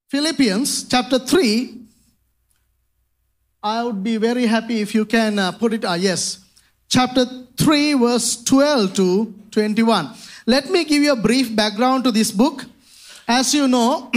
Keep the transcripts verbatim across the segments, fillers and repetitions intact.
Philippians chapter three. I would be very happy if you can uh, put it, uh, yes. Chapter three, verse twelve to twenty-one. Let me give you a brief background to this book. As you know,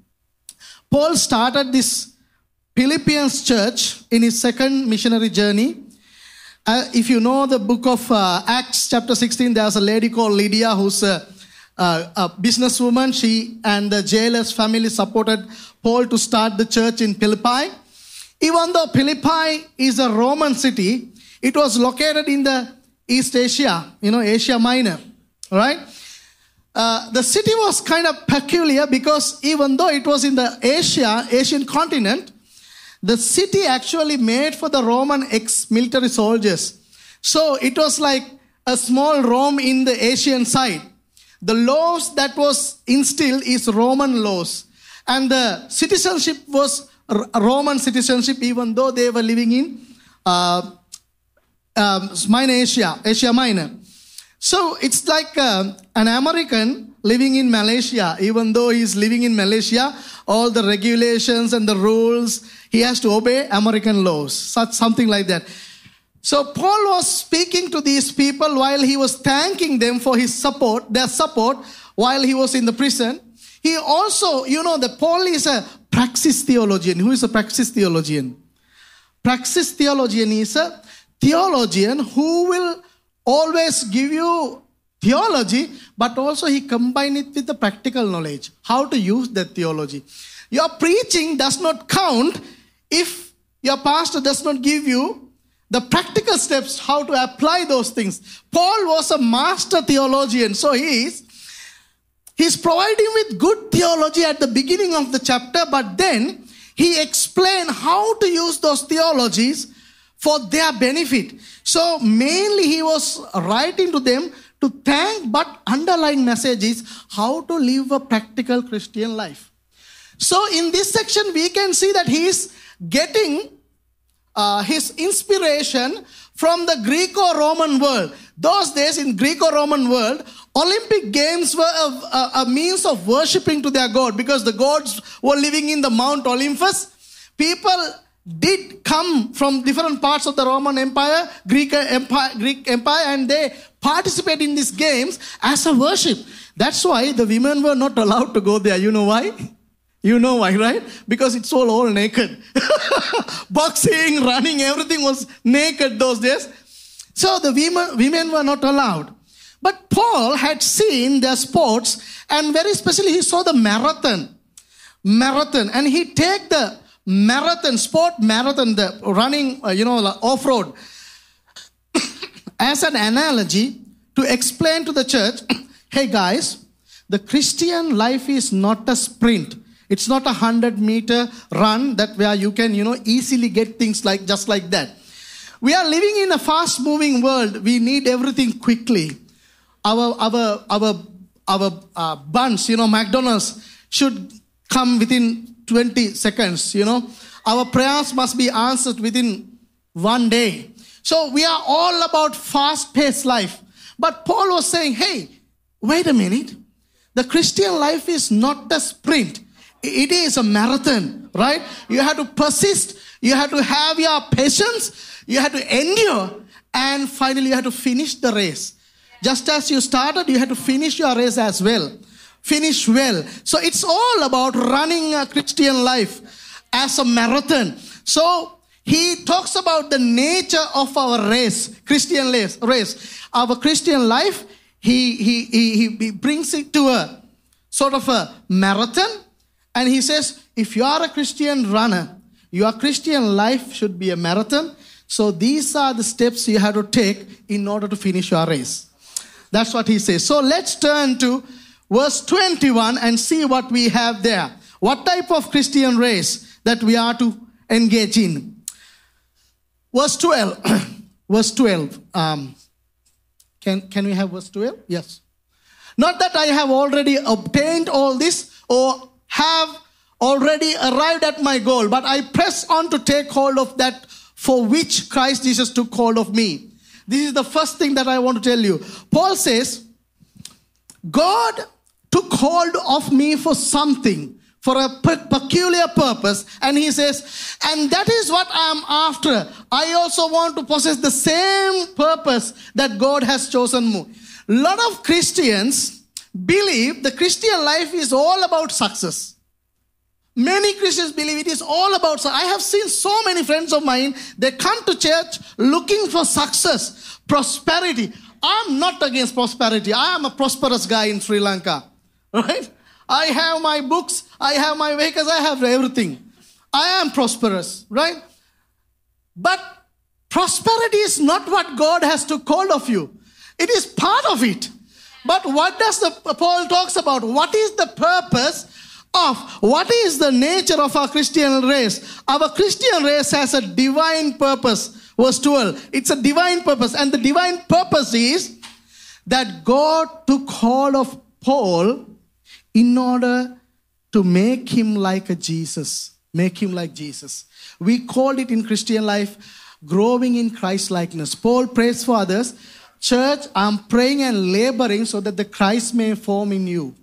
Paul started this Philippians church in his second missionary journey. Uh, if you know the book of uh, Acts chapter sixteen, there's a lady called Lydia who's a, a, a businesswoman. She and the jailer's family supported Paul to start the church in Philippi. Even though Philippi is a Roman city, it was located in the East Asia, you know, Asia Minor, right? Uh, the city was kind of peculiar because even though it was in the Asia, Asian continent, the city actually made for the Roman ex-military soldiers. So it was like a small Rome in the Asian side. The laws that was instilled is Roman laws. And the citizenship was Roman citizenship, even though they were living in uh, um, Minor Asia, Asia Minor. So it's like uh, an American living in Malaysia. Even though he's living in Malaysia, all the regulations and the rules, he has to obey American laws, such something like that. So Paul was speaking to these people while he was thanking them for his support, their support, while he was in the prison. He also, you know, that Paul is a praxis theologian. Who is a praxis theologian? Praxis theologian is a theologian who will always give you theology, but also he combine it with the practical knowledge, how to use that theology. Your preaching does not count if your pastor does not give you the practical steps, how to apply those things. Paul was a master theologian, so he is He's providing with good theology at the beginning of the chapter, but then he explained how to use those theologies for their benefit. So mainly he was writing to them to thank, but underlying message is how to live a practical Christian life. So in this section, we can see that he is getting uh, his inspiration from the Greco-Roman world. Those days in Greco-Roman world, Olympic Games were a, a, a means of worshipping to their god because the gods were living in the Mount Olympus. People did come from different parts of the Roman Empire, Greek Empire, Greek Empire, and they participate in these games as a worship. That's why the women were not allowed to go there. You know why? You know why, right? Because it's all, all naked. Boxing, running, everything was naked those days. So the women, women were not allowed. But Paul had seen their sports, and very especially he saw the marathon. Marathon. And he take the marathon, sport marathon, the running, uh, you know, off-road, as an analogy to explain to the church, hey guys, the Christian life is not a sprint. It's not a hundred meter run that where you can, you know, easily get things like just like that. We are living in a fast moving world. We need everything quickly. Our, our, our, our uh, buns, you know, McDonald's should come within twenty seconds, you know. Our prayers must be answered within one day. So we are all about fast-paced life. But Paul was saying, hey, wait a minute. The Christian life is not a sprint. It is a marathon, right? You have to persist. You have to have your patience. You have to endure. And finally, you have to finish the race. Just as you started, you have to finish your race as well. Finish well. So it's all about running a Christian life as a marathon. So he talks about the nature of our race, Christian race. Our Christian life, he, he, he, he brings it to a sort of a marathon. And he says, if you are a Christian runner, your Christian life should be a marathon. So these are the steps you have to take in order to finish your race. That's what he says. So let's turn to verse twenty-one and see what we have there. What type of Christian race that we are to engage in. Verse twelve. Verse twelve. Um, can, can we have verse twelve? Yes. Not that I have already obtained all this or have already arrived at my goal, but I press on to take hold of that for which Christ Jesus took hold of me. This is the first thing that I want to tell you. Paul says, God took hold of me for something for a pe- peculiar purpose. And he says, and that is what I am after. I also want to possess the same purpose that God has chosen me. A lot of Christians believe the Christian life is all about success. Many Christians believe it is all about, I have seen so many friends of mine, they come to church looking for success, prosperity. I'm not against prosperity. I am a prosperous guy in Sri Lanka, right? I have my books, I have my vehicles, I have everything. I am prosperous, right? But prosperity is not what God has to call of you. It is part of it. But what does the Paul talks about? What is the purpose of, what is the nature of our Christian race? Our Christian race has a divine purpose. Verse twelve, it's a divine purpose. And the divine purpose is that God took hold of Paul in order to make him like a Jesus. Make him like Jesus. We call it in Christian life, growing in Christ likeness. Paul prays for others. Church, I'm praying and laboring so that the Christ may form in you.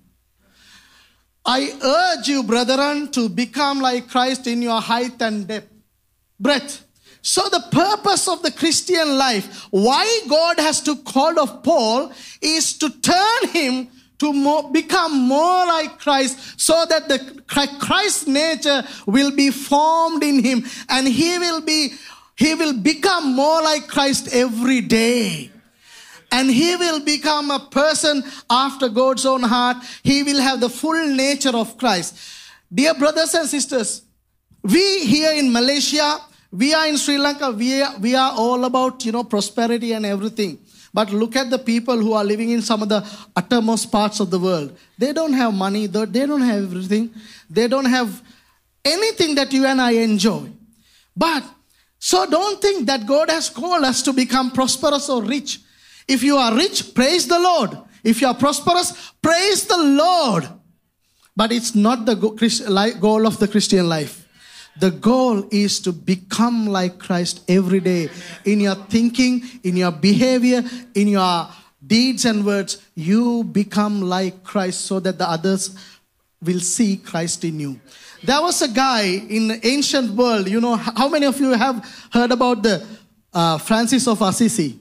I urge you, brethren, to become like Christ in your height and depth, breadth. So the purpose of the Christian life, why God has to call of Paul, is to turn him to more, become more like Christ, so that the Christ's nature will be formed in him, and he will be, he will become more like Christ every day. And he will become a person after God's own heart. He will have the full nature of Christ. Dear brothers and sisters, we here in Malaysia, we are in Sri Lanka, we are, we are all about, you know, prosperity and everything. But look at the people who are living in some of the uttermost parts of the world. They don't have money, they don't have everything. They don't have anything that you and I enjoy. But, so don't think that God has called us to become prosperous or rich. If you are rich, praise the Lord. If you are prosperous, praise the Lord. But it's not the goal of the Christian life. The goal is to become like Christ every day. In your thinking, in your behavior, in your deeds and words, you become like Christ so that the others will see Christ in you. There was a guy in the ancient world, you know, how many of you have heard about the uh, Francis of Assisi?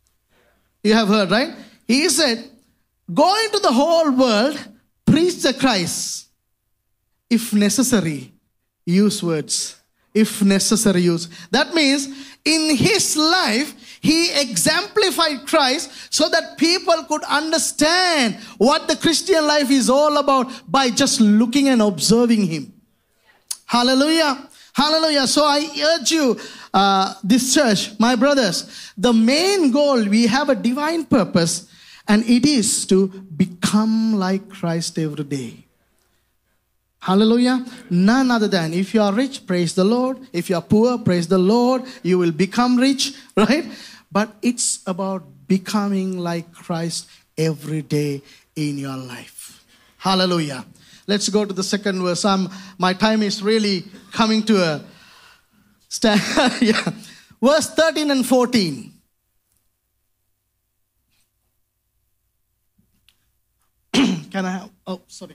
You have heard, right? He said, go into the whole world, preach the Christ. If necessary, use words. If necessary, use. That means in his life, he exemplified Christ so that people could understand what the Christian life is all about by just looking and observing him. Hallelujah. Hallelujah. So I urge you, uh, this church, my brothers, the main goal, we have a divine purpose, and it is to become like Christ every day. Hallelujah. None other than, if you are rich, praise the Lord. If you are poor, praise the Lord. You will become rich, right? But it's about becoming like Christ every day in your life. Hallelujah. Let's go to the second verse. I'm, my time is really coming to a stand. Yeah. Verse thirteen and fourteen. Can I have, oh, sorry.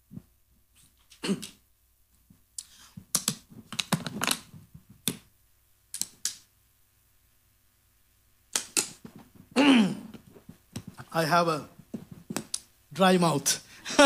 I have a dry mouth.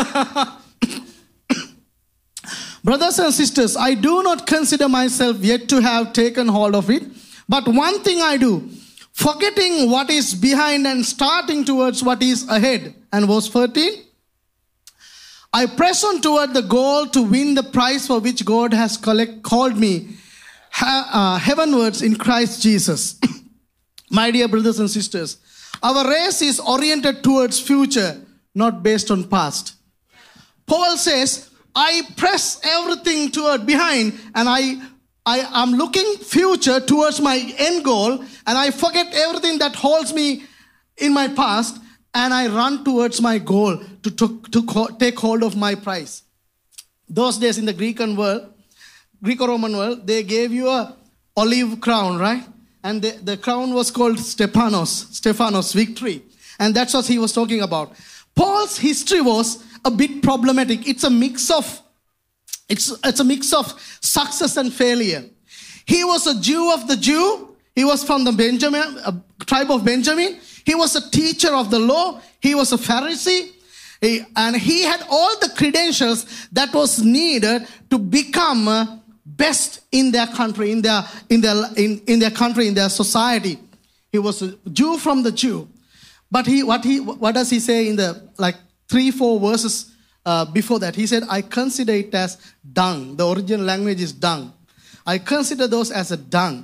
Brothers and sisters, I do not consider myself yet to have taken hold of it. But one thing I do, forgetting what is behind and starting towards what is ahead. And verse thirteen. I press on toward the goal to win the prize for which God has collect, called me ha, uh, heavenwards in Christ Jesus. My dear brothers and sisters, our race is oriented towards future, not based on past. Paul says, I press everything toward behind, and I, I am looking future towards my end goal, and I forget everything that holds me in my past, and I run towards my goal to, to, to take hold of my prize. Those days in the Greek and world, Greco-Roman world, they gave you a olive crown, right? And the, the crown was called Stephanos, Stephanos, victory. And that's what he was talking about. Paul's history was a bit problematic. It's a mix of It's, it's a mix of success and failure. He was a Jew of the Jew. He was from the Benjamin, uh, tribe of Benjamin. He was a teacher of the law. He was a Pharisee. He, and he had all the credentials that was needed to become uh, best in their country, in their, in, their, in, in their country, in their society. He was a Jew from the Jew. But he, what, he, what does he say in the like three, four verses uh, before that? He said, I consider it as dung. The original language is dung. I consider those as a dung.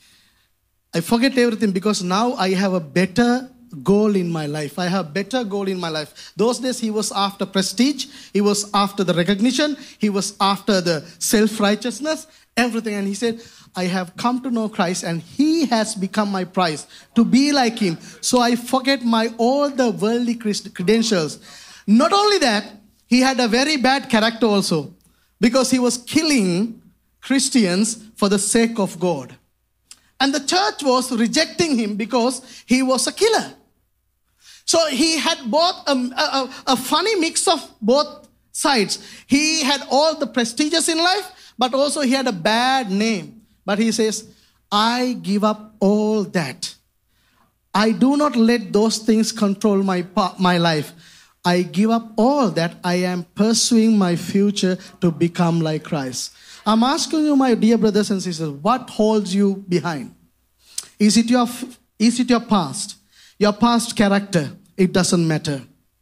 I forget everything because now I have a better goal in my life. I have a better goal in my life. Those days he was after prestige. He was after the recognition. He was after the self-righteousness, everything. And he said, I have come to know Christ and he has become my prize to be like him. So I forget my all the worldly credentials. Not only that, he had a very bad character also because he was killing Christians for the sake of God. And the church was rejecting him because he was a killer. So he had both a, a, a funny mix of both sides. He had all the prestigious in life, but also he had a bad name. But he says, I give up all that. I do not let those things control my, my life. I give up all that. I am pursuing my future to become like Christ. I'm asking you, my dear brothers and sisters, what holds you behind? Is it your, is it your past? Your past character? It doesn't matter.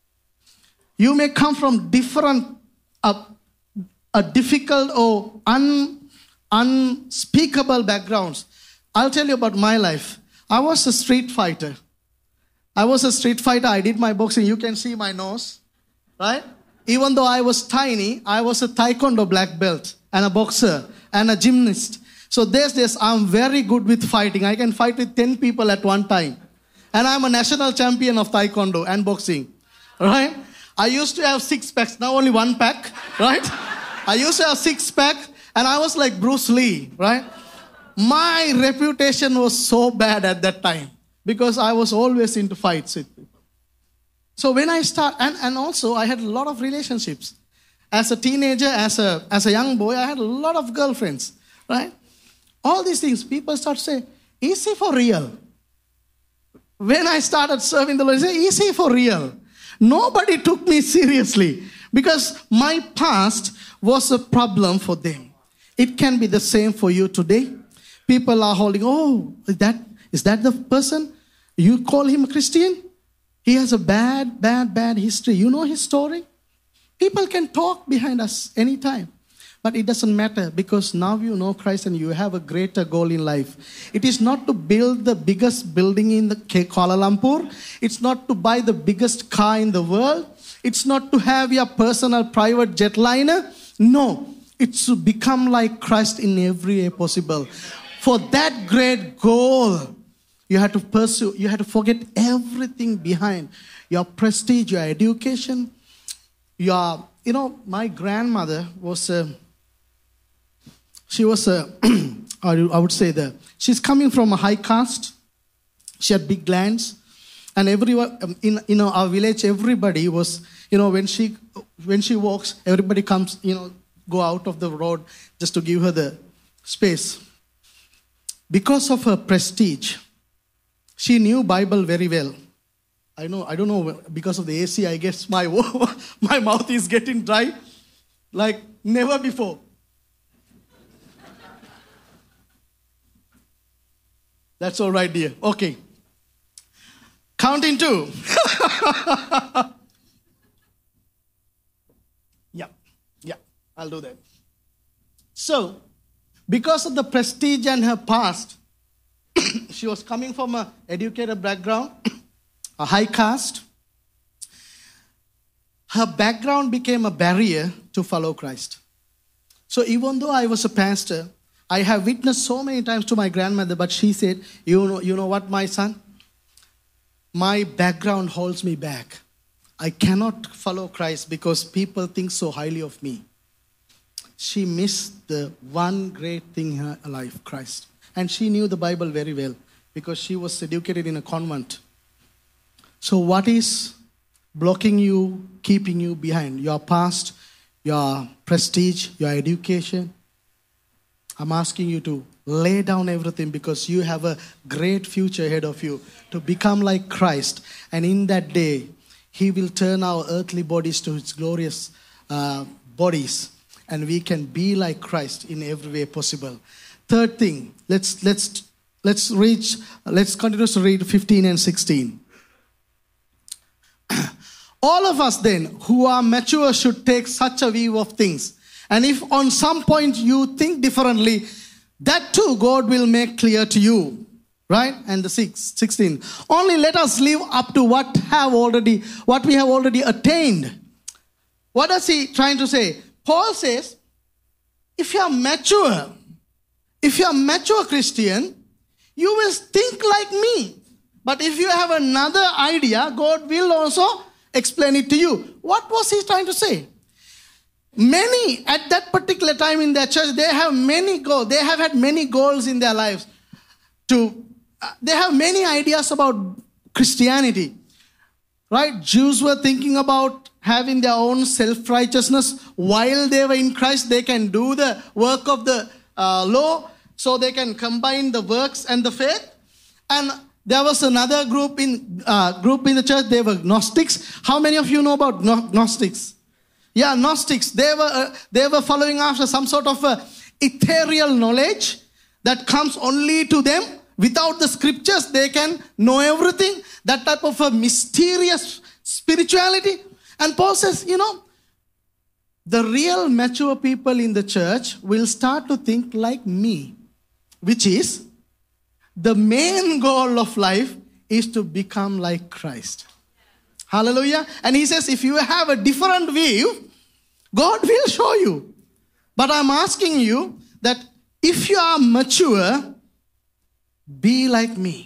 You may come from different, uh, a difficult or un, unspeakable backgrounds. I'll tell you about my life. I was a street fighter. I was a street fighter. I did my boxing. You can see my nose, right? Even though I was tiny, I was a taekwondo black belt and a boxer and a gymnast. So there's this, I'm very good with fighting. I can fight with ten people at one time. And I'm a national champion of taekwondo and boxing, right? I used to have six packs, now only one pack, right? I used to have six pack and I was like Bruce Lee, right? My reputation was so bad at that time because I was always into fights with people. So when I start, and, and also I had a lot of relationships. As a teenager, as a, as a young boy, I had a lot of girlfriends, right? All these things, people start to say, is he for real? When I started serving the Lord, they say, is he for real? Nobody took me seriously because my past was a problem for them. It can be the same for you today. People are holding, oh, is that, is that the person? You call him a Christian? He has a bad, bad, bad history. You know his story? People can talk behind us anytime. But it doesn't matter because now you know Christ and you have a greater goal in life. It is not to build the biggest building in the Kuala Lumpur. It's not to buy the biggest car in the world. It's not to have your personal private jetliner. No, it's to become like Christ in every way possible. For that great goal, you have to pursue, you have to forget everything behind. Your prestige, your education, your, you know, my grandmother was a, She was a, I would say that, she's coming from a high caste. She had big lands. And everyone, in, you know, our village, everybody was, you know, when she, when she walks, everybody comes, you know, go out of the road just to give her the space. Because of her prestige, she knew Bible very well. I know, I don't know, because of the A C, I guess my, my mouth is getting dry like never before. That's all right, dear. Okay. Counting two. yeah, yeah, I'll do that. So, because of the prestige and her past, she was coming from an educated background, a high caste. Her background became a barrier to follow Christ. So even though I was a pastor, I have witnessed so many times to my grandmother, but she said, you know, you know what, my son? My background holds me back. I cannot follow Christ because people think so highly of me. She missed the one great thing in her life, Christ. And she knew the Bible very well because she was educated in a convent. So what is blocking you, keeping you behind? Your past, your prestige, your education. I'm asking you to lay down everything because you have a great future ahead of you to become like Christ. And in that day, He will turn our earthly bodies to His glorious uh, bodies. And we can be like Christ in every way possible. Third thing, let's let's let's reach, let's continue to read fifteen and sixteen. All of us then who are mature should take such a view of things. And if on some point you think differently, that too God will make clear to you. Right? And the six, sixteen. Only let us live up to what have already, what we have already attained. What is he trying to say? Paul says, if you are mature, if you are mature Christian, you will think like me. But if you have another idea, God will also explain it to you. What was he trying to say? Many, at that particular time in their church, they have many goals. They have had many goals in their lives. To, uh, they have many ideas about Christianity. Right? Jews were thinking about having their own self-righteousness. While they were in Christ, they can do the work of the uh, law. So they can combine the works and the faith. And there was another group in uh, group in the church. They were Gnostics. How many of you know about Gnostics? Yeah, Gnostics. They were uh, they were following after some sort of uh, ethereal knowledge that comes only to them. Without the scriptures, they can know everything. That type of a mysterious spirituality. And Paul says, you know, the real mature people in the church will start to think like me, which is the main goal of life is to become like Christ. Hallelujah. And he says, if you have a different view, God will show you. But I'm asking you that if you are mature, be like me.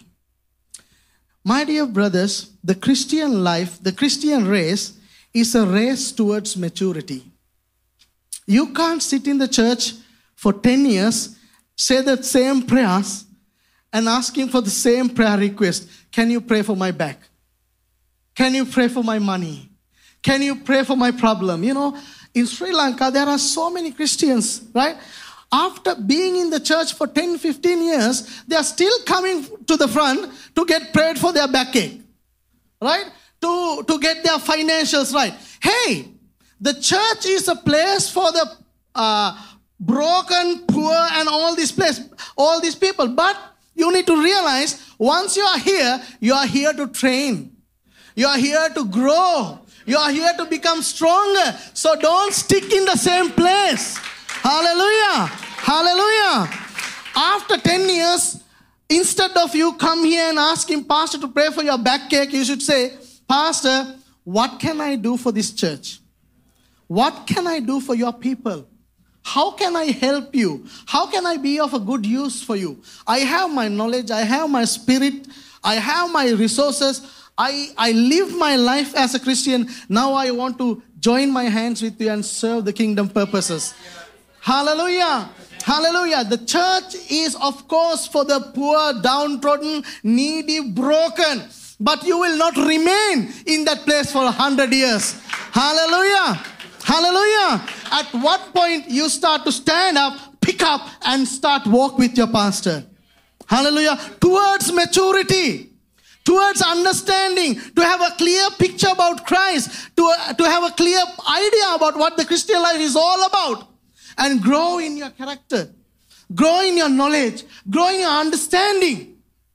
My dear brothers, the Christian life, the Christian race is a race towards maturity. You can't sit in the church for ten years, say the same prayers, and asking for the same prayer request. Can you pray for my back? Can you pray for my money? Can you pray for my problem? You know, in Sri Lanka, there are so many Christians, right? After being in the church for ten, fifteen years, they are still coming to the front to get prayed for their backache, right? To, to get their financials right. Hey, the church is a place for the uh, broken, poor, and all these place, all these people. But you need to realize, once you are here, you are here to train. You are here to grow. You are here to become stronger. So don't stick in the same place. Hallelujah. Hallelujah. After ten years, instead of you come here and asking Pastor to pray for your backache, you should say, Pastor, what can I do for this church? What can I do for your people? How can I help you? How can I be of a good use for you? I have my knowledge. I have my spirit. I have my resources. I, I live my life as a Christian. Now I want to join my hands with you and serve the kingdom purposes. Hallelujah. Hallelujah. The church is, of course, for the poor, downtrodden, needy, broken. But you will not remain in that place for a hundred years. Hallelujah. Hallelujah. At what point you start to stand up, pick up, and start walk with your pastor. Hallelujah. Towards maturity. Towards understanding. To have a clear picture about Christ. To, uh, to have a clear idea about what the Christian life is all about. And grow in your character. Grow in your knowledge. Grow in your understanding.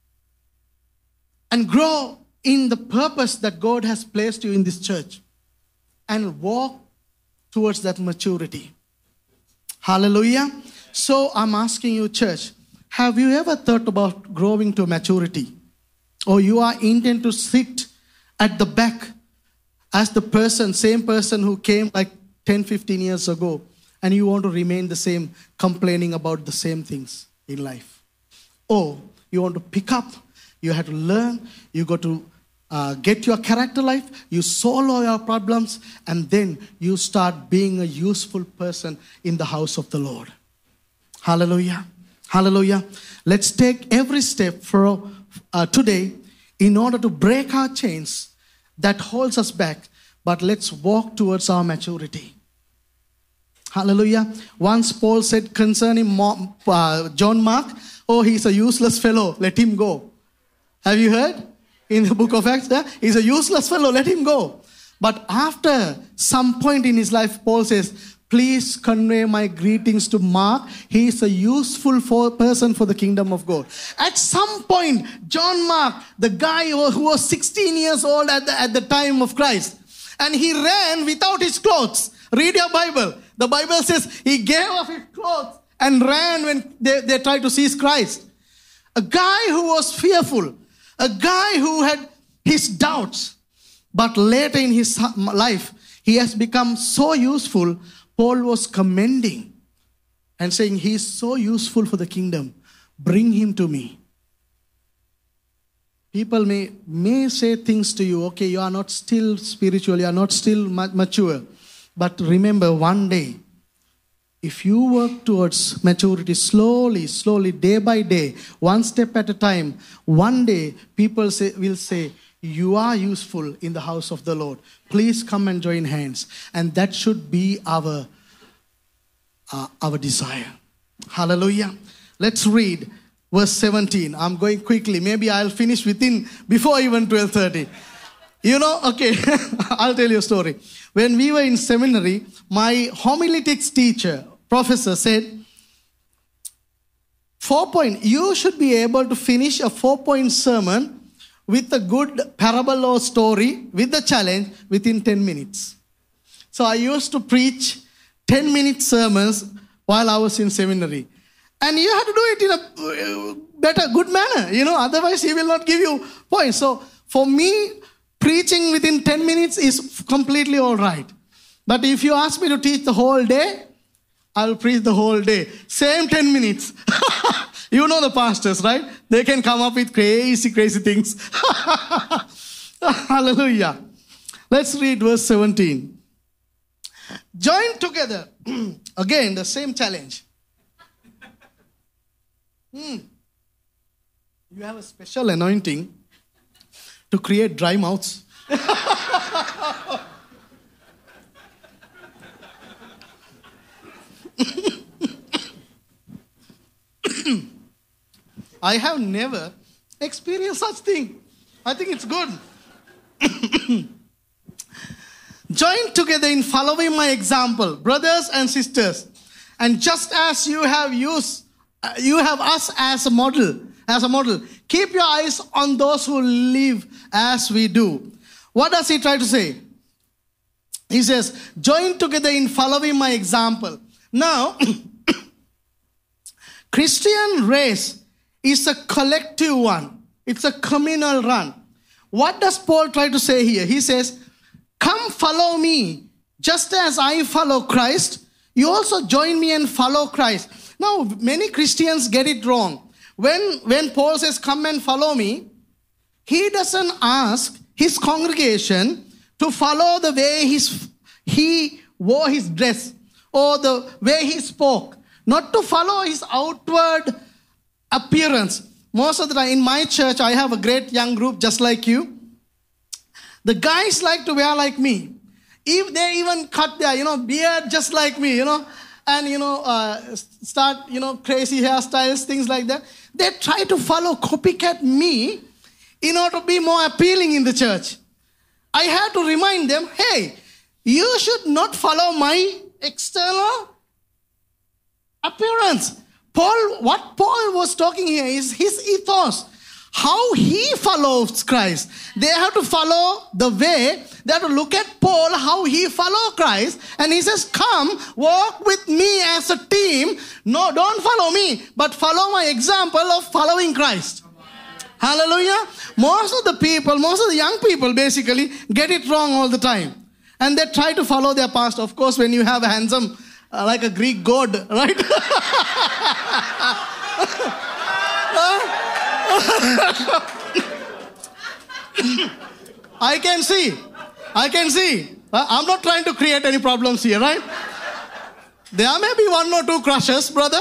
And grow in the purpose that God has placed you in this church. And walk towards that maturity. Hallelujah. So I'm asking you, church, have you ever thought about growing to maturity? Or you are intent to sit at the back as the person, same person who came like ten, fifteen years ago, and you want to remain the same, complaining about the same things in life? Or you want to pick up, you have to learn, you got to uh, get your character life, you solve all your problems, and then you start being a useful person in the house of the Lord. Hallelujah. Hallelujah. Let's take every step for uh, today in order to break our chains that holds us back, but let's walk towards our maturity. Hallelujah. Once Paul said concerning Mo- uh, John Mark, oh, he's a useless fellow, let him go. Have you heard? In the book of Acts, yeah? He's a useless fellow, let him go. But after some point in his life, Paul says, please convey my greetings to Mark. He is a useful for person for the kingdom of God. At some point, John Mark, the guy who was sixteen years old at the, at the time of Christ, and he ran without his clothes. Read your Bible. The Bible says he gave off his clothes and ran when they, they tried to seize Christ. A guy who was fearful. A guy who had his doubts. But later in his life, he has become so useful. Paul was commending and saying, he is so useful for the kingdom. Bring him to me. People may, may say things to you, okay, you are not still spiritual, you are not still mature. But remember, one day, if you work towards maturity slowly, slowly, day by day, one step at a time, one day people say, will say, you are useful in the house of the Lord. Please come and join hands. And that should be our, uh, our desire. Hallelujah. Let's read verse seventeen. I'm going quickly. Maybe I'll finish within, before even twelve thirty. You know, okay, I'll tell you a story. When we were in seminary, my homiletics teacher, professor said, four point, you should be able to finish a four-point sermon with a good parable or story with the challenge within ten minutes. So I used to preach ten-minute sermons while I was in seminary. And you have to do it in a better, good manner, you know, otherwise he will not give you points. So for me, preaching within ten minutes is completely all right. But if you ask me to teach the whole day, I'll preach the whole day. Same ten minutes. You know the pastors, right? They can come up with crazy, crazy things. Hallelujah. Let's read verse seventeen. Join together. Again, the same challenge. Hmm. You have a special anointing to create dry mouths. I have never experienced such thing. I think it's good. Join together in following my example, brothers and sisters. And just as you have used, uh, you have us as a model, as a model. Keep your eyes on those who live as we do. What does he try to say? He says, join together in following my example. Now, Christian race is a collective one. It's a communal run. What does Paul try to say here? He says, come follow me. Just as I follow Christ, you also join me and follow Christ. Now, many Christians get it wrong. When, when Paul says, come and follow me, he doesn't ask his congregation to follow the way his, he wore his dress or the way he spoke. Not to follow his outward appearance. Most of the time in my church, I have a great young group just like you. The guys like to wear like me. If they even cut their, you know, beard just like me, you know, and, you know, uh, start, you know, crazy hairstyles, things like that. They try to follow, copycat me in order to be more appealing in the church. I had to remind them, hey, you should not follow my external appearance. Paul, what Paul was talking here is his ethos. How he follows Christ. They have to follow the way. They have to look at Paul, how he follows Christ. And he says, come, walk with me as a team. No, don't follow me, but follow my example of following Christ. Hallelujah. Most of the people, most of the young people basically get it wrong all the time. And they try to follow their pastor. Of course, when you have a handsome, uh, like a Greek god, right? I can see. I can see. I'm not trying to create any problems here, right? There may be one or two crushes, brother.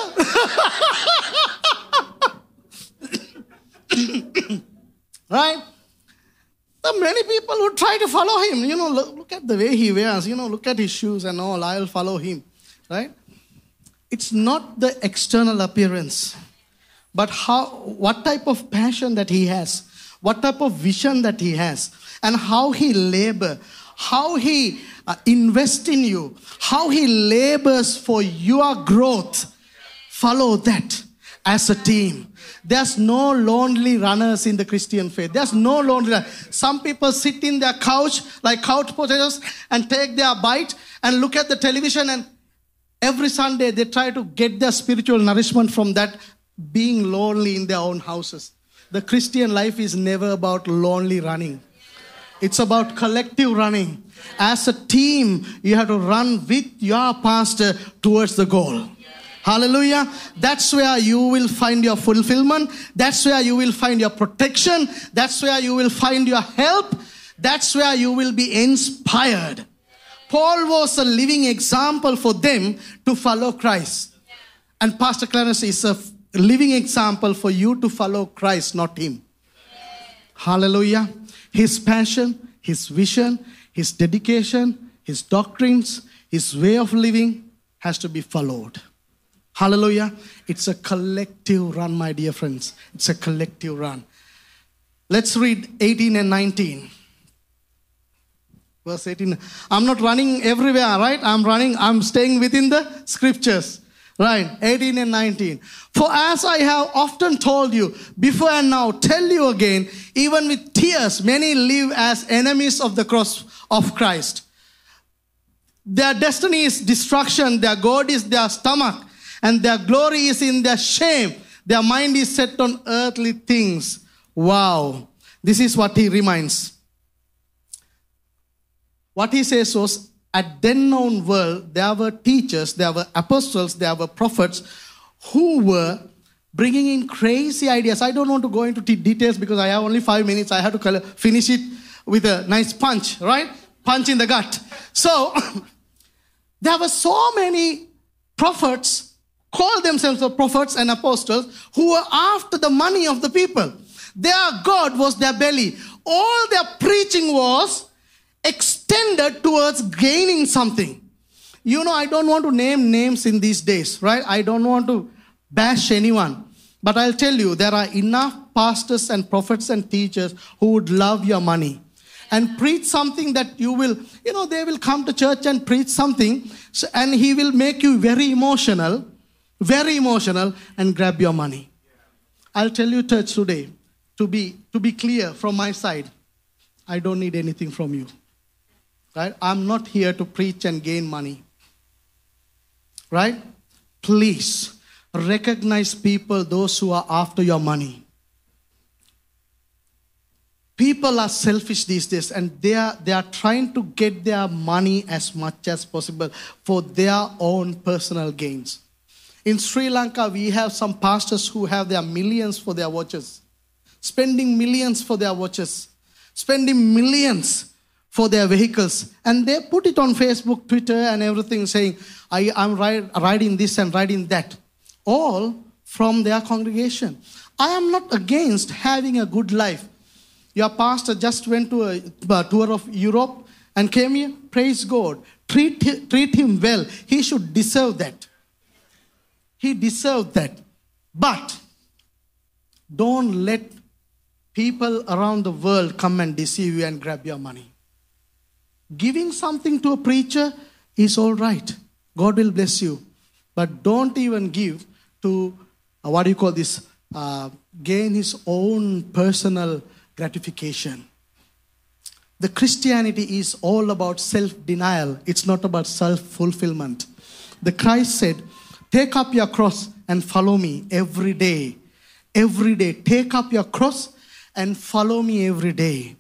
Right? There are many people who try to follow him. You know, look, look at the way he wears. You know, look at his shoes and all. I'll follow him. right? It's not the external appearance, but how, what type of passion that he has, what type of vision that he has, and how he labor, how he uh, invests in you, how he labors for your growth. Follow that as a team. There's no lonely runners in the Christian faith. There's no lonely runners. Some people sit in their couch like couch potatoes and take their bite and look at the television, and every Sunday they try to get their spiritual nourishment from that, being lonely in their own houses. The Christian life is never about lonely running. It's about collective running. As a team, you have to run with your pastor towards the goal. Hallelujah. That's where you will find your fulfillment. That's where you will find your protection. That's where you will find your help. That's where you will be inspired. Paul was a living example for them to follow Christ. And Pastor Clarence is a living example for you to follow Christ, not him. Hallelujah. His passion, his vision, his dedication, his doctrines, his way of living has to be followed. Hallelujah. It's a collective run, my dear friends. It's a collective run. Let's read eighteen and nineteen. Verse eighteen. I'm not running everywhere, right? I'm running, I'm staying within the scriptures. Right, eighteen and nineteen. For as I have often told you, before and now tell you again, even with tears, many live as enemies of the cross of Christ. Their destiny is destruction, their God is their stomach, and their glory is in their shame. Their mind is set on earthly things. Wow. This is what he reminds. What he says was, at then known world, there were teachers, there were apostles, there were prophets who were bringing in crazy ideas. I don't want to go into t- details because I have only five minutes. I have to color, finish it with a nice punch, right? Punch in the gut. So, there were so many prophets, called themselves the prophets and apostles, who were after the money of the people. Their God was their belly. All their preaching was extended towards gaining something. You know, I don't want to name names in these days, right? I don't want to bash anyone. But I'll tell you, there are enough pastors and prophets and teachers who would love your money and preach something that you will, you know, they will come to church and preach something, so, and he will make you very emotional, very emotional, and grab your money. I'll tell you, church, today, to be, to be clear from my side, I don't need anything from you. Right? I'm not here to preach and gain money. Right? Please recognize people, those who are after your money. People are selfish these days, and they are, they are trying to get their money as much as possible for their own personal gains. In Sri Lanka, we have some pastors who have their millions for their watches, spending millions for their watches, spending millions for their vehicles, and they put it on Facebook, Twitter, and everything, saying, I, I'm ride, riding this and riding that, all from their congregation. I am not against having a good life. Your pastor just went to a, a tour of Europe and came here. Praise God. Treat, treat him well. He should deserve that. He deserved that. But don't let people around the world come and deceive you and grab your money. Giving something to a preacher is all right. God will bless you. But don't even give to, uh, what do you call this, uh, gain his own personal gratification. The Christianity is all about self-denial. It's not about self-fulfillment. The Christ said, take up your cross and follow me every day. Every day. Take up your cross and follow me every day.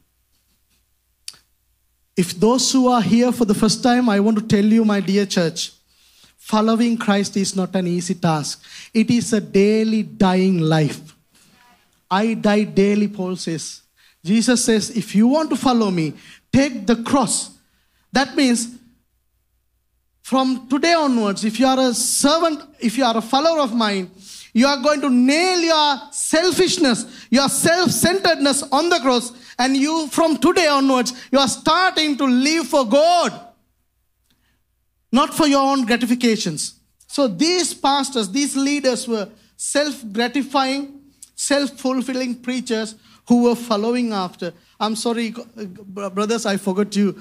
If those who are here for the first time, I want to tell you, my dear church, following Christ is not an easy task. It is a daily dying life. I die daily, Paul says. Jesus says, if you want to follow me, take the cross. That means from today onwards, if you are a servant, if you are a follower of mine, you are going to nail your selfishness, your self-centeredness on the cross, and you, from today onwards, you are starting to live for God. not for your own gratifications. So these pastors, these leaders were self-gratifying, self-fulfilling preachers who were following after. I'm sorry, brothers, I forgot you.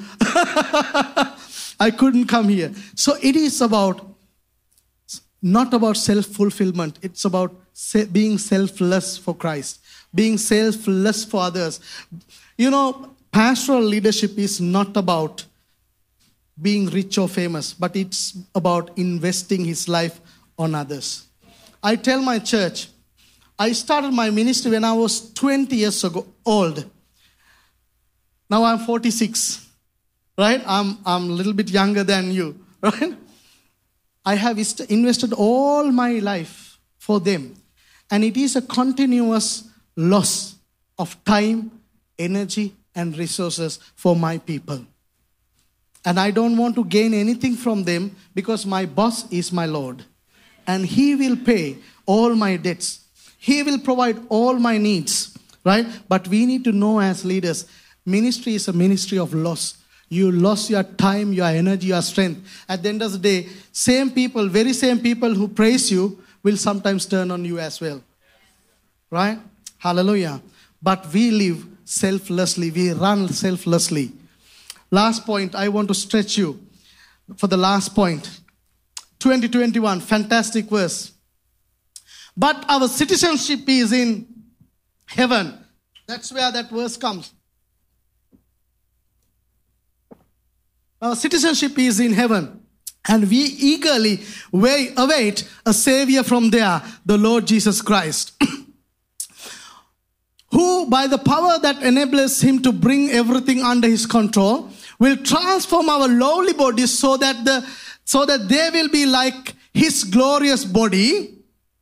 I couldn't come here. So it is about, not about self-fulfillment. It's about being selfless for Christ, being selfless for others. You know, pastoral leadership is not about being rich or famous, but it's about investing his life on others. I tell my church, I started my ministry when I was twenty years ago old. Now I'm forty-six, right? I'm, I'm a little bit younger than you, right? I have invested all my life for them. And it is a continuous loss of time, energy, and resources for my people. And I don't want to gain anything from them because my boss is my Lord. And he will pay all my debts. He will provide all my needs, right? But we need to know as leaders, ministry is a ministry of loss. You lost your time, your energy, your strength. At the end of the day, same people, very same people who praise you will sometimes turn on you as well. Right? Hallelujah. But we live selflessly. We run selflessly. Last point, I want to stretch you for the last point. twenty twenty-one, fantastic verse. But our citizenship is in heaven. That's where that verse comes. Our citizenship is in heaven. And we eagerly await a Savior from there, the Lord Jesus Christ. Who, by the power that enables him to bring everything under his control, will transform our lowly bodies so that the so that they will be like his glorious body.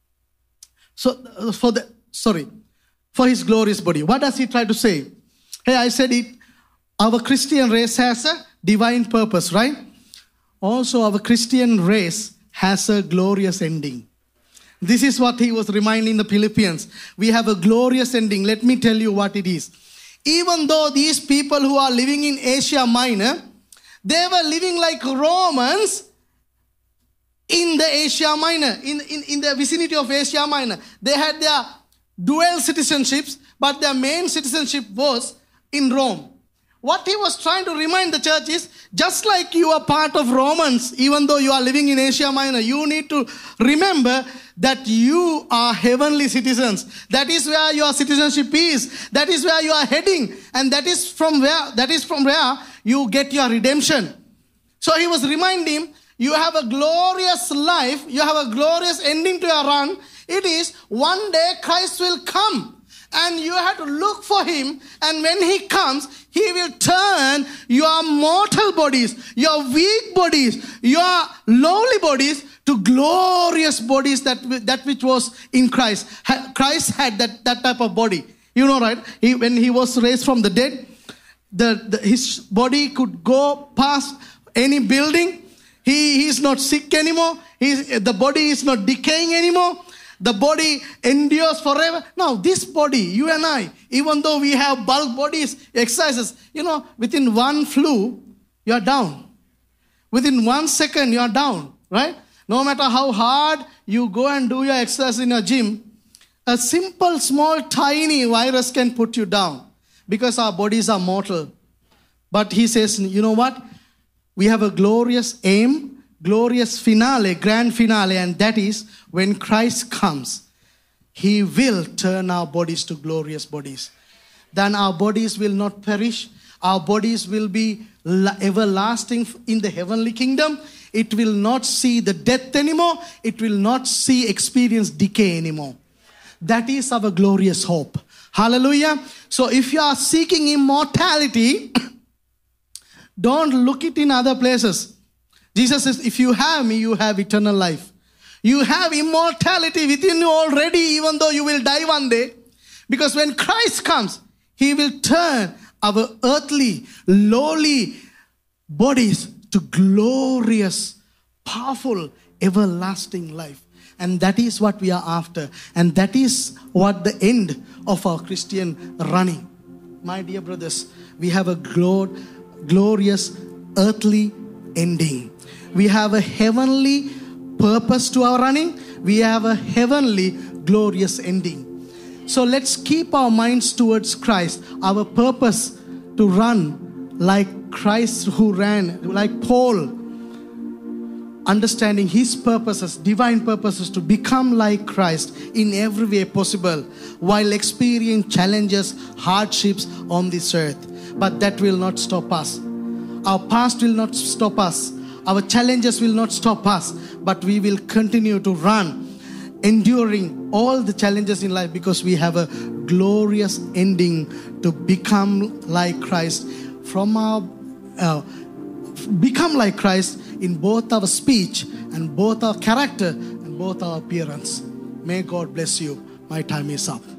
So uh, for the sorry, for his glorious body. What does he try to say? Hey, I said it. Our Christian race has a divine purpose, right? Also, our Christian race has a glorious ending. This is what he was reminding the Philippians. We have a glorious ending. Let me tell you what it is. Even though these people who are living in Asia Minor, they were living like Romans in the Asia Minor, in, in, in the vicinity of Asia Minor. They had their dual citizenships, but their main citizenship was in Rome. What he was trying to remind the church is, just like you are part of Romans, even though you are living in Asia Minor, you need to remember that you are heavenly citizens. That is where your citizenship is. That is where you are heading. And that is from where, that is from where you get your redemption. So he was reminding him, you have a glorious life. You have a glorious ending to your run. It is one day Christ will come. And you have to look for him. And when he comes, he will turn your mortal bodies, your weak bodies, your lowly bodies to glorious bodies that, that which was in Christ. Christ had that, that type of body. You know, right? He, when he was raised from the dead, the, the, his body could go past any building. He, he is not sick anymore. He, the body is not decaying anymore. The body endures forever. Now, this body, you and I, even though we have bulk bodies, exercises, you know, within one flu, you are down. Within one second, you are down, right? No matter how hard you go and do your exercise in your gym, a simple, small, tiny virus can put you down because our bodies are mortal. But he says, you know what? We have a glorious aim, glorious finale, grand finale, and that is when Christ comes, he will turn our bodies to glorious bodies. Then our bodies will not perish. Our bodies will be everlasting in the heavenly kingdom. It will not see the death anymore. It will not see experience decay anymore. That is our glorious hope. Hallelujah. So if you are seeking immortality, don't look it in other places. Jesus says, if you have me, you have eternal life. You have immortality within you already, even though you will die one day. Because when Christ comes, he will turn our earthly, lowly bodies to glorious, powerful, everlasting life. And that is what we are after. And that is what the end of our Christian running. My dear brothers, we have a glor- glorious, earthly, ending. We have a heavenly purpose to our running. We have a heavenly glorious ending. So let's keep our minds towards Christ. Our purpose to run like Christ who ran, like Paul, understanding his purposes, divine purposes, to become like Christ in every way possible while experiencing challenges, hardships on this earth. But that will not stop us. Our past will not stop us. Our challenges will not stop us. But we will continue to run, enduring all the challenges in life, because we have a glorious ending to become like Christ. From our uh, become like Christ in both our speech and both our character and both our appearance. May God bless you. My time is up.